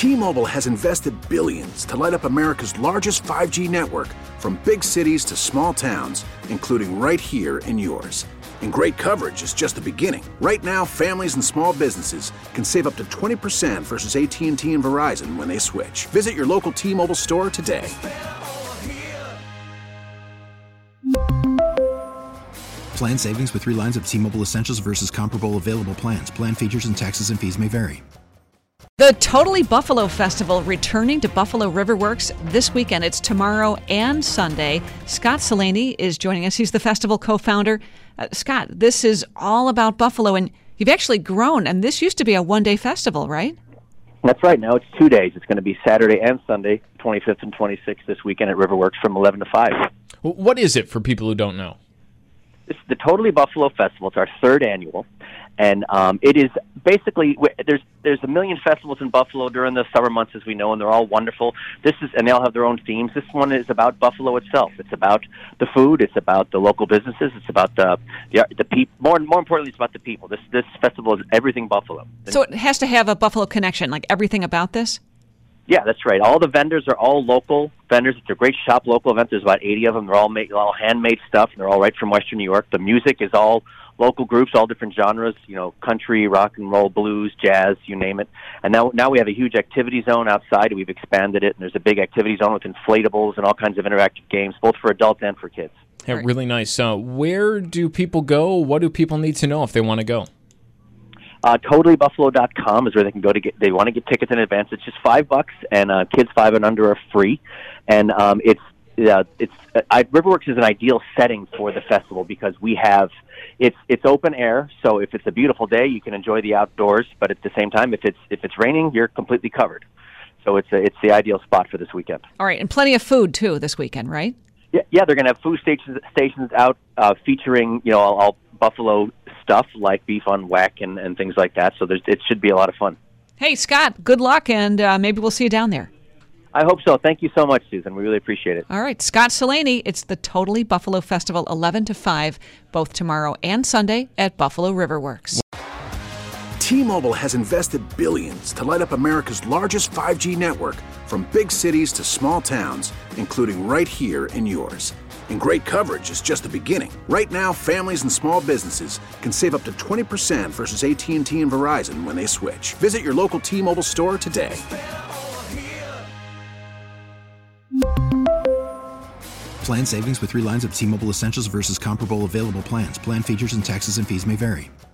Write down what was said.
T-Mobile has invested billions to light up America's largest 5G network, from big cities to small towns, including right here in yours. And great coverage is just the beginning. Right now, families and small businesses can save up to 20% versus AT&T and Verizon when they switch. Visit your local T-Mobile store today. Plan savings with 3 lines of T-Mobile Essentials versus comparable available plans. Plan features and taxes and fees may vary. The Totally Buffalo Festival returning to Buffalo Riverworks this weekend. It's tomorrow and Sunday. Scott Celaney is joining us. He's the festival co-founder. Scott, this is all about Buffalo, and you've actually grown, and this used to be a one-day festival, right? That's right. Now it's 2 days. It's going to be Saturday and Sunday, 25th and 26th this weekend at Riverworks from 11 to 5. What is it for people who don't know? It's the Totally Buffalo Festival. It's our 3rd annual, and it is basically there's a million festivals in Buffalo during the summer months, as we know, and they're all wonderful. And they all have their own themes. This one is about Buffalo itself. It's about the food. It's about the local businesses. It's about the people. More importantly, it's about the people. This festival is everything Buffalo. So it has to have a Buffalo connection, like everything about this? Yeah, that's right. All the vendors are all local vendors. It's a great shop local event. There's about 80 of them. They're all handmade stuff, and they're all right from Western New York. The music is all local groups, all different genres, country, rock and roll, blues, jazz, you name it. And now we have a huge activity zone outside. We've expanded it, and there's a big activity zone with inflatables and all kinds of interactive games, both for adults and for kids. Yeah, really nice. Where do people go? What do people need to know if they want to go? TotallyBuffalo.com is where they can go they want to get tickets in advance. It's just $5, and kids 5 and under are free. And Riverworks is an ideal setting for the festival because it's open air. So if it's a beautiful day, you can enjoy the outdoors. But at the same time, if it's raining, you're completely covered. So it's the ideal spot for this weekend. All right, and plenty of food too this weekend, right? Yeah, they're going to have food stations out featuring all Buffalo stuff like beef on whack and things like that. So it should be a lot of fun. Hey, Scott, good luck, and maybe we'll see you down there. I hope so. Thank you so much, Susan. We really appreciate it. All right, Scott Celaney. It's the Totally Buffalo Festival, 11 to 5, both tomorrow and Sunday at Buffalo Riverworks. T-Mobile has invested billions to light up America's largest 5G network, from big cities to small towns, including right here in yours. And great coverage is just the beginning. Right now, families and small businesses can save up to 20% versus AT&T and Verizon when they switch. Visit your local T-Mobile store today. Plan savings with 3 lines of T-Mobile Essentials versus comparable available plans. Plan features and taxes and fees may vary.